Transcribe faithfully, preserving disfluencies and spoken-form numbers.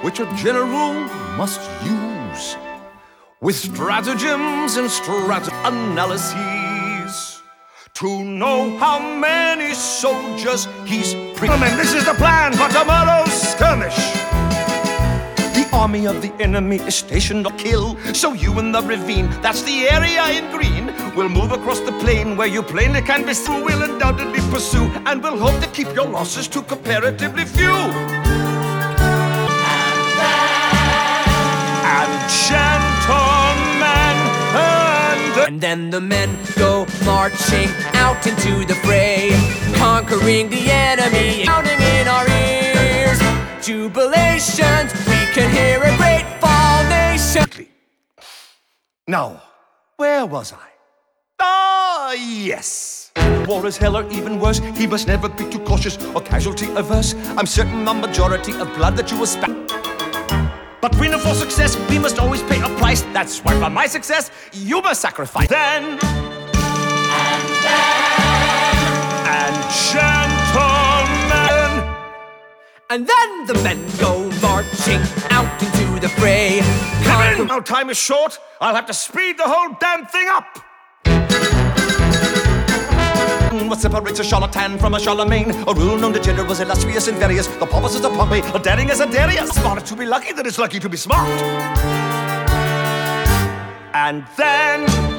which a general must use, with stratagems and strat analyses, to know how many soldiers he's pre- Gentlemen, this is the plan for tomorrow's skirmish. The army of the enemy is stationed to kill, so you in the ravine, that's the area in green, will move across the plain where you plainly can be seen. We'll undoubtedly pursue, and we'll hope to keep your losses to comparatively few. And gentlemen, and, the and then the men go marching out into the fray, conquering the enemy, sounding in our ears jubilations. We can hear a great fall nation. Now, where was I? Ah, yes. War is hell or even worse. He must never be too cautious or casualty averse. I'm certain the majority of blood that you will spare. But we know for success, we must always pay a price. That's why for my success, you must sacrifice. Then, and then, and gentlemen, and then the men go marching out into the fray. Conquer- now time is short. I'll have to speed the whole damn thing up. What separates a charlatan from a Charlemagne? A rule known to generals illustrious and various. The pompous is a Pompey, a daring as a Darius. Smarter to be lucky than it's lucky to be smart. And then